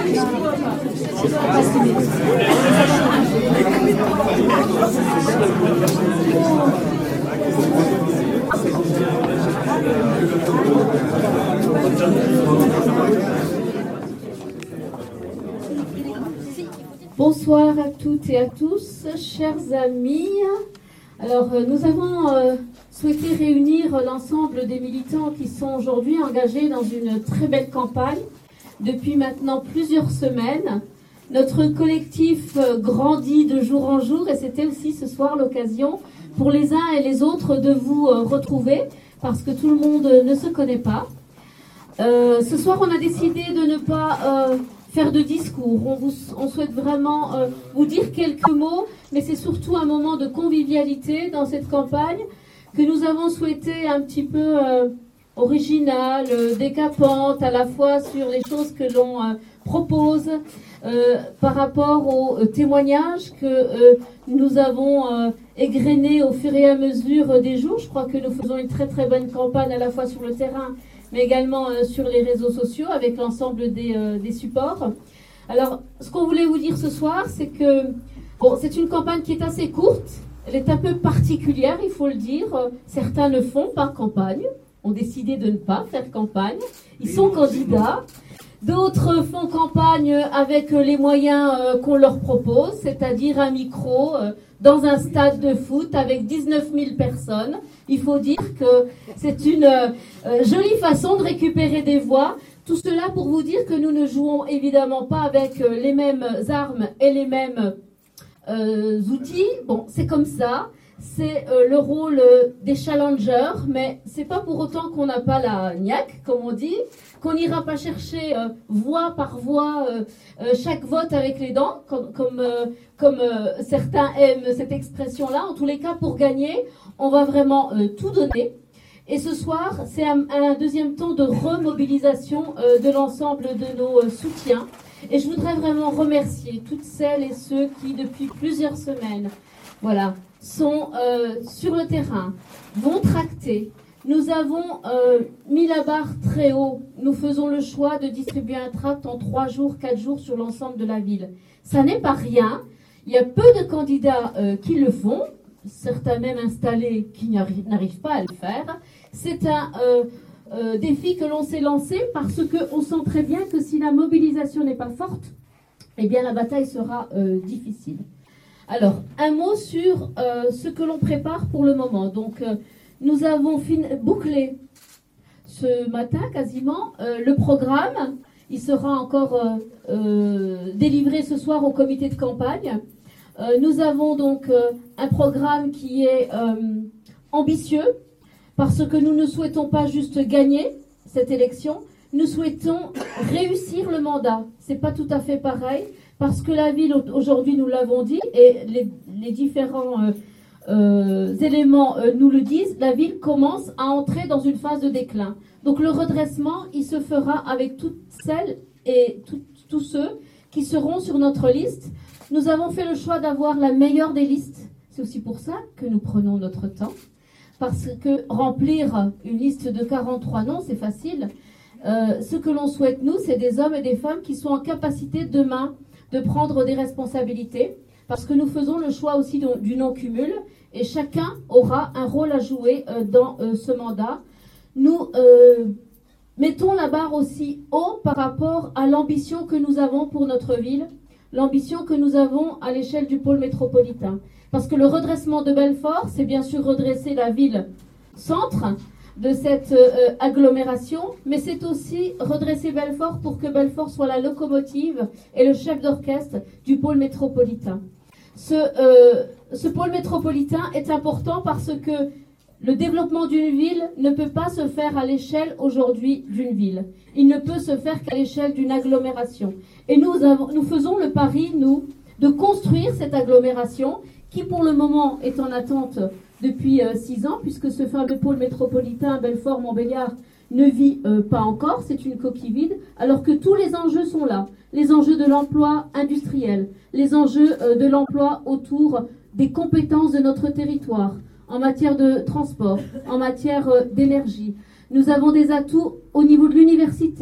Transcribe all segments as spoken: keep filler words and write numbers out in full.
Bonsoir à toutes et à tous, chers amis. Alors, nous avons euh, souhaité réunir l'ensemble des militants qui sont aujourd'hui engagés dans une très belle campagne depuis maintenant plusieurs semaines. Notre collectif euh, grandit de jour en jour et c'était aussi ce soir l'occasion pour les uns et les autres de vous euh, retrouver parce que tout le monde ne se connaît pas. Euh, ce soir, on a décidé de ne pas euh, faire de discours. On, vous, on souhaite vraiment euh, vous dire quelques mots, mais c'est surtout un moment de convivialité dans cette campagne que nous avons souhaité un petit peu euh, originale, euh, décapante, à la fois sur les choses que l'on euh, propose euh, par rapport aux euh, témoignages que euh, nous avons euh, égrenés au fur et à mesure des jours. Je crois que nous faisons une très très bonne campagne à la fois sur le terrain, mais également euh, sur les réseaux sociaux avec l'ensemble des, euh, des supports. Alors, ce qu'on voulait vous dire ce soir, c'est que bon, c'est une campagne qui est assez courte, elle est un peu particulière, il faut le dire. Certains ne font pas campagne, ont décidé de ne pas faire campagne, ils sont candidats. D'autres font campagne avec les moyens euh, qu'on leur propose, c'est-à-dire un micro euh, dans un stade de foot avec dix-neuf mille personnes. Il faut dire que c'est une euh, jolie façon de récupérer des voix. Tout cela pour vous dire que nous ne jouons évidemment pas avec euh, les mêmes armes et les mêmes euh, outils. Bon, c'est comme ça. C'est euh, le rôle euh, des challengers, mais c'est pas pour autant qu'on n'a pas la niaque, comme on dit, qu'on n'ira pas chercher euh, voix par voix euh, euh, chaque vote avec les dents, comme, comme, euh, comme euh, certains aiment cette expression-là. En tous les cas, pour gagner, on va vraiment euh, tout donner. Et ce soir, c'est un, un deuxième temps de remobilisation euh, de l'ensemble de nos euh, soutiens. Et je voudrais vraiment remercier toutes celles et ceux qui, depuis plusieurs semaines, voilà, sont euh, sur le terrain, vont tracter. Nous avons euh, mis la barre très haut. Nous faisons le choix de distribuer un tract en trois jours, quatre jours sur l'ensemble de la ville. Ça n'est pas rien. Il y a peu de candidats euh, qui le font, certains même installés qui n'arrivent pas à le faire. C'est un euh, euh, défi que l'on s'est lancé parce qu'on sent très bien que si la mobilisation n'est pas forte, eh bien la bataille sera euh, difficile. Alors, un mot sur euh, ce que l'on prépare pour le moment. Donc, euh, nous avons fin- bouclé ce matin quasiment euh, le programme. Il sera encore euh, euh, délivré ce soir au comité de campagne. Euh, nous avons donc euh, un programme qui est euh, ambitieux parce que nous ne souhaitons pas juste gagner cette élection, nous souhaitons réussir le mandat. C'est pas tout à fait pareil. Parce que la ville, aujourd'hui, nous l'avons dit, et les, les différents euh, euh, éléments euh, nous le disent, la ville commence à entrer dans une phase de déclin. Donc le redressement, il se fera avec toutes celles et tout, tous ceux qui seront sur notre liste. Nous avons fait le choix d'avoir la meilleure des listes. C'est aussi pour ça que nous prenons notre temps. Parce que remplir une liste de quarante-trois noms, c'est facile. Euh, ce que l'on souhaite, nous, c'est des hommes et des femmes qui sont en capacité demain de prendre des responsabilités, parce que nous faisons le choix aussi du non-cumul, et chacun aura un rôle à jouer euh, dans euh, ce mandat. Nous euh, mettons la barre aussi haut par rapport à l'ambition que nous avons pour notre ville, l'ambition que nous avons à l'échelle du pôle métropolitain. Parce que le redressement de Belfort, c'est bien sûr redresser la ville centre de cette euh, agglomération, mais c'est aussi redresser Belfort pour que Belfort soit la locomotive et le chef d'orchestre du pôle métropolitain. Ce, euh, ce pôle métropolitain est important parce que le développement d'une ville ne peut pas se faire à l'échelle aujourd'hui d'une ville. Il ne peut se faire qu'à l'échelle d'une agglomération. Et nous, avons, nous faisons le pari, nous, de construire cette agglomération qui, pour le moment, est en attente depuis euh, six ans, puisque ce fameux pôle métropolitain Belfort-Montbéliard ne vit euh, pas encore, c'est une coquille vide, alors que tous les enjeux sont là. Les enjeux de l'emploi industriel, les enjeux euh, de l'emploi autour des compétences de notre territoire, en matière de transport, en matière euh, d'énergie. Nous avons des atouts au niveau de l'université.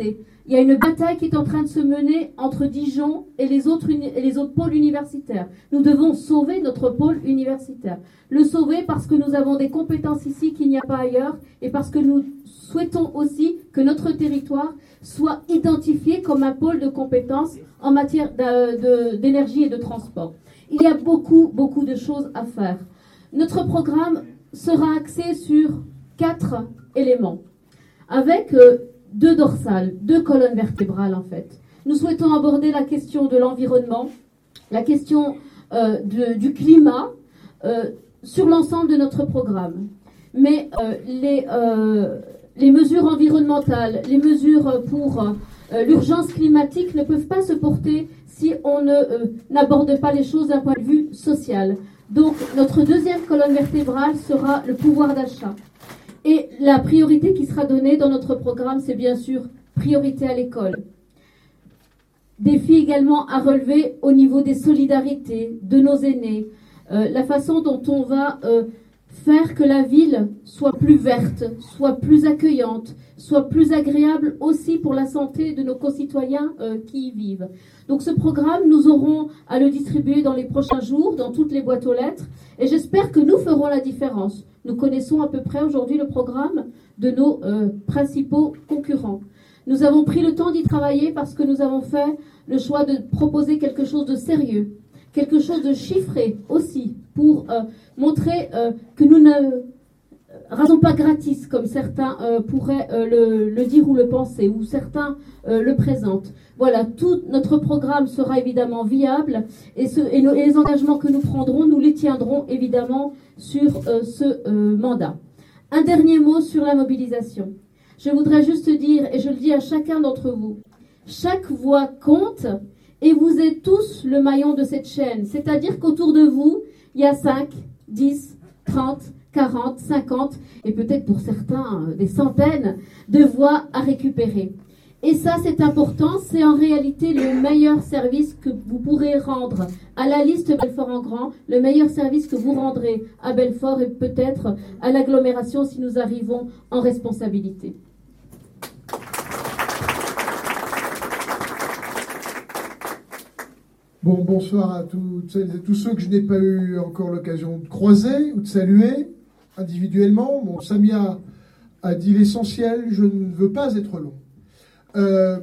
Il y a une bataille qui est en train de se mener entre Dijon et les autres, uni- et les autres pôles universitaires. Nous devons sauver notre pôle universitaire. Le sauver parce que nous avons des compétences ici qu'il n'y a pas ailleurs et parce que nous souhaitons aussi que notre territoire soit identifié comme un pôle de compétences en matière de- de- d'énergie et de transport. Il y a beaucoup, beaucoup de choses à faire. Notre programme sera axé sur quatre éléments, avec euh, deux dorsales, deux colonnes vertébrales en fait. Nous souhaitons aborder la question de l'environnement, la question euh, de, du climat euh, sur l'ensemble de notre programme. Mais euh, les, euh, les mesures environnementales, les mesures pour euh, l'urgence climatique ne peuvent pas se porter si on ne, euh, n'aborde pas les choses d'un point de vue social. Donc notre deuxième colonne vertébrale sera le pouvoir d'achat. Et la priorité qui sera donnée dans notre programme, c'est bien sûr priorité à l'école. Défi également à relever au niveau des solidarités, de nos aînés, euh, la façon dont on va euh, faire que la ville soit plus verte, soit plus accueillante, soit plus agréable aussi pour la santé de nos concitoyens euh, qui y vivent. Donc ce programme, nous aurons à le distribuer dans les prochains jours, dans toutes les boîtes aux lettres, et j'espère que nous ferons la différence. Nous connaissons à peu près aujourd'hui le programme de nos euh, principaux concurrents. Nous avons pris le temps d'y travailler parce que nous avons fait le choix de proposer quelque chose de sérieux, quelque chose de chiffré aussi, pour euh, montrer euh, que nous ne rasons pas gratis, comme certains euh, pourraient euh, le, le dire ou le penser, ou certains euh, le présentent. Voilà, tout notre programme sera évidemment viable, et, ce, et, nos, et les engagements que nous prendrons, nous les tiendrons évidemment sur euh, ce euh, mandat. Un dernier mot sur la mobilisation. Je voudrais juste dire, et je le dis à chacun d'entre vous, chaque voix compte, et vous êtes tous le maillon de cette chaîne. C'est-à-dire qu'autour de vous, il y a cinq, dix, trente, quarante, cinquante, et peut-être pour certains des centaines de voix à récupérer. Et ça, c'est important, c'est en réalité le meilleur service que vous pourrez rendre à la liste Belfort-en-Grand, le meilleur service que vous rendrez à Belfort et peut-être à l'agglomération si nous arrivons en responsabilité. Bon, bonsoir à toutes celles et tous ceux que je n'ai pas eu encore l'occasion de croiser ou de saluer individuellement. Bon, Samia a dit l'essentiel, je ne veux pas être long. Euh,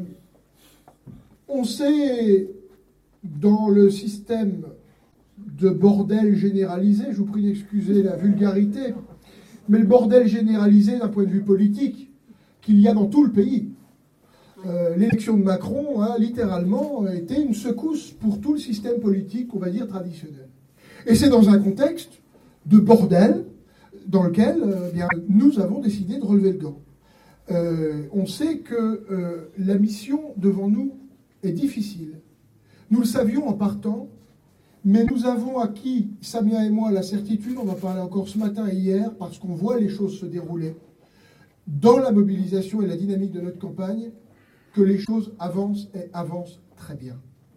on sait, dans le système de bordel généralisé, je vous prie d'excuser la vulgarité, mais le bordel généralisé d'un point de vue politique qu'il y a dans tout le pays. Euh, l'élection de Macron a littéralement été une secousse pour tout le système politique, on va dire, traditionnel. Et c'est dans un contexte de bordel dans lequel euh, bien, nous avons décidé de relever le gant. Euh, on sait que euh, la mission devant nous est difficile. Nous le savions en partant, mais nous avons acquis, Samia et moi, la certitude, on en parlait encore ce matin et hier, parce qu'on voit les choses se dérouler, dans la mobilisation et la dynamique de notre campagne, que les choses avancent et avancent très bien.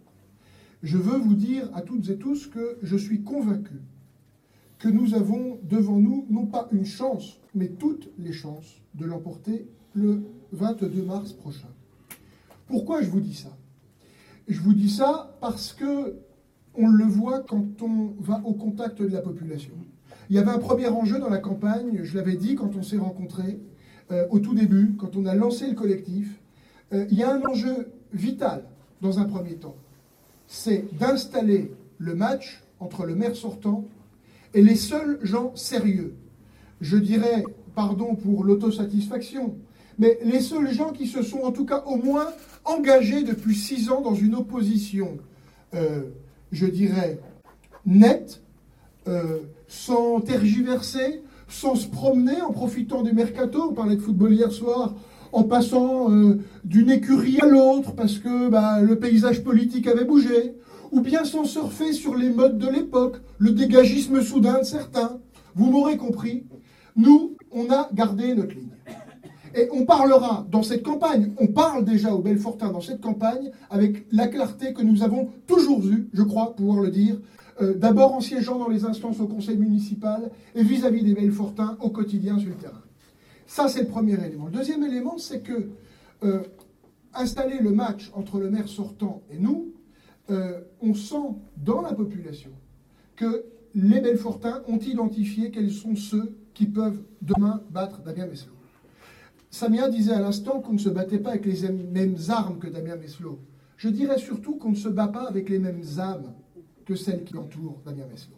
Je veux vous dire à toutes et tous que je suis convaincu que nous avons devant nous, non pas une chance, mais toutes les chances de l'emporter le vingt-deux mars prochain. Pourquoi je vous dis ça ? Je vous dis ça parce que on le voit quand on va au contact de la population. Il y avait un premier enjeu dans la campagne, je l'avais dit quand on s'est rencontrés, euh, au tout début, quand on a lancé le collectif. Euh, il y a un enjeu vital dans un premier temps. C'est d'installer le match entre le maire sortant et les seuls gens sérieux. Je dirais, pardon pour l'autosatisfaction, mais les seuls gens qui se sont en tout cas au moins engagés depuis six ans dans une opposition, euh, je dirais, nette, euh, sans tergiverser, sans se promener en profitant du mercato. On parlait de football hier soir, en passant euh, d'une écurie à l'autre parce que bah, le paysage politique avait bougé, ou bien sans surfer sur les modes de l'époque, le dégagisme soudain de certains. Vous m'aurez compris, nous, on a gardé notre ligne. Et on parlera dans cette campagne, on parle déjà aux Belfortins dans cette campagne avec la clarté que nous avons toujours eue, je crois pouvoir le dire, euh, d'abord en siégeant dans les instances au conseil municipal et vis-à-vis des Belfortins au quotidien sur le terrain. Ça, c'est le premier élément. Le deuxième élément, c'est que euh, installer le match entre le maire sortant et nous, euh, on sent dans la population que les Belfortins ont identifié quels sont ceux qui peuvent demain battre Damien Meslot. Samia disait à l'instant qu'on ne se battait pas avec les mêmes armes que Damien Meslot. Je dirais surtout qu'on ne se bat pas avec les mêmes âmes que celles qui entourent Damien Meslot.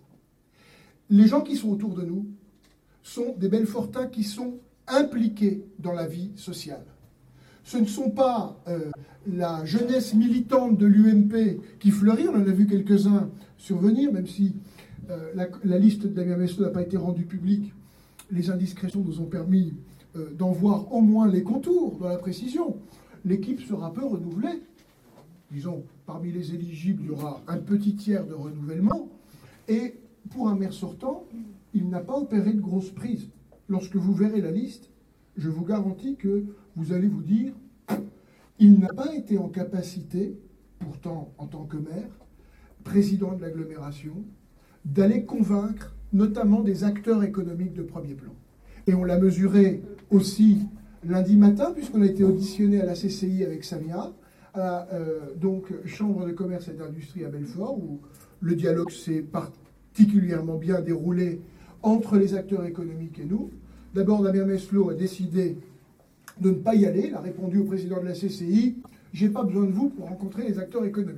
Les gens qui sont autour de nous sont des Belfortins qui sont impliqués dans la vie sociale. Ce ne sont pas euh, la jeunesse militante de l'U M P qui fleurit, on en a vu quelques-uns survenir, même si euh, la, la liste de Damien Meslot n'a pas été rendue publique. Les indiscrétions nous ont permis euh, d'en voir au moins les contours dans la précision. L'équipe sera peu renouvelée. Disons, parmi les éligibles, il y aura un petit tiers de renouvellement. Et pour un maire sortant, il n'a pas opéré de grosse prise. Lorsque vous verrez la liste, je vous garantis que vous allez vous dire, il n'a pas été en capacité, pourtant en tant que maire, président de l'agglomération, d'aller convaincre notamment des acteurs économiques de premier plan. Et on l'a mesuré aussi lundi matin, puisqu'on a été auditionné à la C C I avec Samia, à la euh, donc, Chambre de commerce et d'industrie à Belfort, où le dialogue s'est particulièrement bien déroulé entre les acteurs économiques et nous. D'abord, Damien Meslot a décidé de ne pas y aller. Il a répondu au président de la C C I, « J'ai pas besoin de vous pour rencontrer les acteurs économiques. »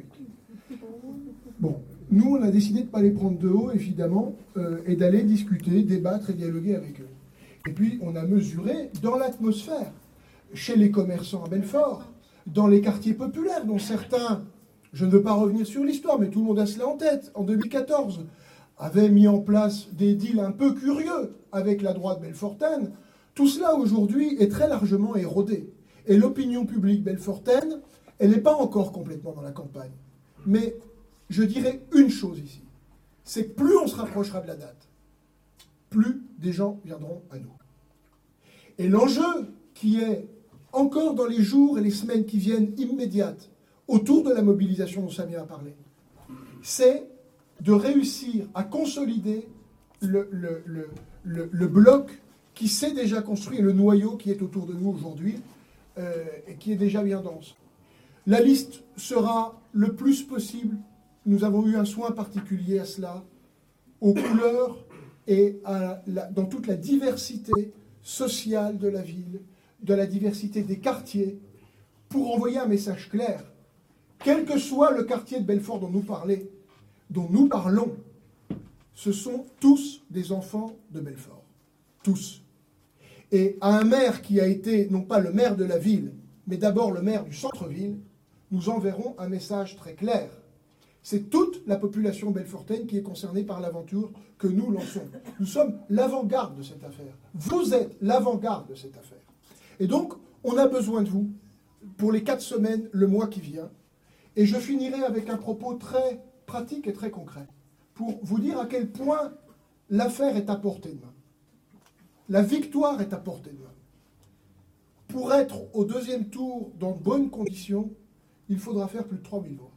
Bon, nous, on a décidé de ne pas les prendre de haut, évidemment, euh, et d'aller discuter, débattre et dialoguer avec eux. Et puis, on a mesuré dans l'atmosphère, chez les commerçants à Belfort, dans les quartiers populaires, dont certains, je ne veux pas revenir sur l'histoire, mais tout le monde a cela en tête, en deux mille quatorze, avaient mis en place des deals un peu curieux avec la droite belfortaine. Tout cela, aujourd'hui, est très largement érodé. Et l'opinion publique belfortaine, elle n'est pas encore complètement dans la campagne. Mais je dirais une chose ici, c'est que plus on se rapprochera de la date, plus des gens viendront à nous. Et l'enjeu qui est encore dans les jours et les semaines qui viennent immédiates, autour de la mobilisation dont Samia a parlé, c'est de réussir à consolider le, le, le, le, le bloc qui s'est déjà construit, et le noyau qui est autour de nous aujourd'hui, euh, et qui est déjà bien dense. La liste sera le plus possible, nous avons eu un soin particulier à cela, aux couleurs et à la, dans toute la diversité sociale de la ville, de la diversité des quartiers, pour envoyer un message clair. Quel que soit le quartier de Belfort dont nous parlons, dont nous parlons, ce sont tous des enfants de Belfort. Tous. Et à un maire qui a été, non pas le maire de la ville, mais d'abord le maire du centre-ville, nous enverrons un message très clair. C'est toute la population belfortaine qui est concernée par l'aventure que nous lançons. Nous sommes l'avant-garde de cette affaire. Vous êtes l'avant-garde de cette affaire. Et donc, on a besoin de vous pour les quatre semaines, le mois qui vient. Et je finirai avec un propos très pratique et très concret pour vous dire à quel point l'affaire est à portée de main. La victoire est à portée de main. Pour être au deuxième tour dans de bonnes conditions, il faudra faire plus de trois mille voix.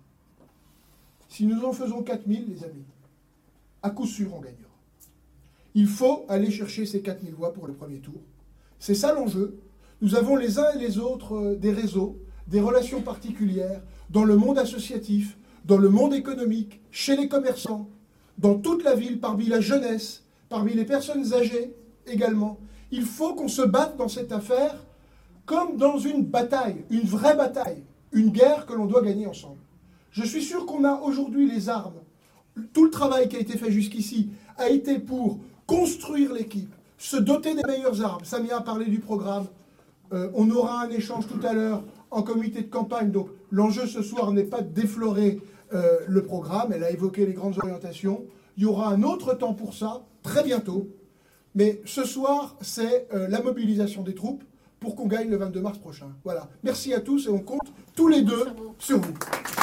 Si nous en faisons quatre mille, les amis, à coup sûr, on gagnera. Il faut aller chercher ces quatre mille voix pour le premier tour. C'est ça l'enjeu. Nous avons les uns et les autres des réseaux, des relations particulières, dans le monde associatif, dans le monde économique, chez les commerçants, dans toute la ville, parmi la jeunesse, parmi les personnes âgées également. Il faut qu'on se batte dans cette affaire comme dans une bataille, une vraie bataille, une guerre que l'on doit gagner ensemble. Je suis sûr qu'on a aujourd'hui les armes. Tout le travail qui a été fait jusqu'ici a été pour construire l'équipe, se doter des meilleures armes. Samia a parlé du programme. Euh, on aura un échange tout à l'heure en comité de campagne. Donc l'enjeu ce soir n'est pas de déflorer euh, le programme. Elle a évoqué les grandes orientations. Il y aura un autre temps pour ça, très bientôt. Mais ce soir, c'est euh, la mobilisation des troupes pour qu'on gagne le vingt-deux mars prochain. Voilà. Merci à tous et on compte tous les deux sur vous.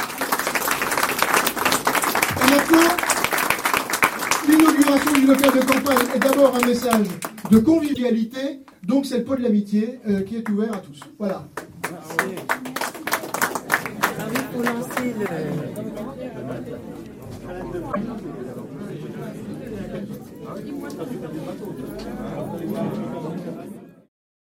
Et maintenant, l'inauguration du local de campagne est d'abord un message de convivialité. Donc c'est le pot de l'amitié euh, qui est ouvert à tous. Voilà. Alors il faut lancer le...